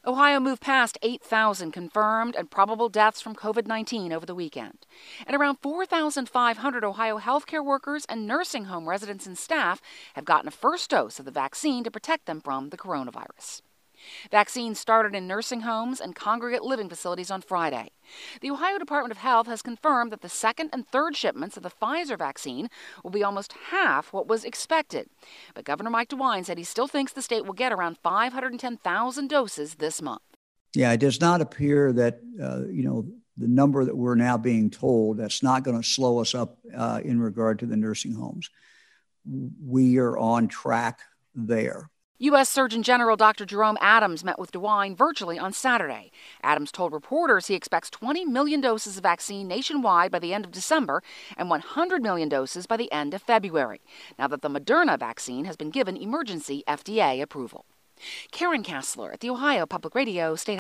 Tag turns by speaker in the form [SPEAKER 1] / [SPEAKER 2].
[SPEAKER 1] Ohio moved past 8,000 confirmed and probable deaths from COVID-19 over the weekend. And around 4,500 Ohio healthcare workers and nursing home residents and staff have gotten a first dose of the vaccine to protect them from the coronavirus. Vaccines started in nursing homes and congregate living facilities on Friday. The Ohio Department of Health has confirmed that the second and third shipments of the Pfizer vaccine will be almost half what was expected. But Governor Mike DeWine said he still thinks the state will get around 510,000 doses this month.
[SPEAKER 2] Yeah, it does not appear that, the number that we're now being told, that's not going to slow us up in regard to the nursing homes. We are on track there.
[SPEAKER 1] U.S. Surgeon General Dr. Jerome Adams met with DeWine virtually on Saturday. Adams told reporters he expects 20 million doses of vaccine nationwide by the end of December and 100 million doses by the end of February, now that the Moderna vaccine has been given emergency FDA approval. Karen Kassler at the Ohio Public Radio State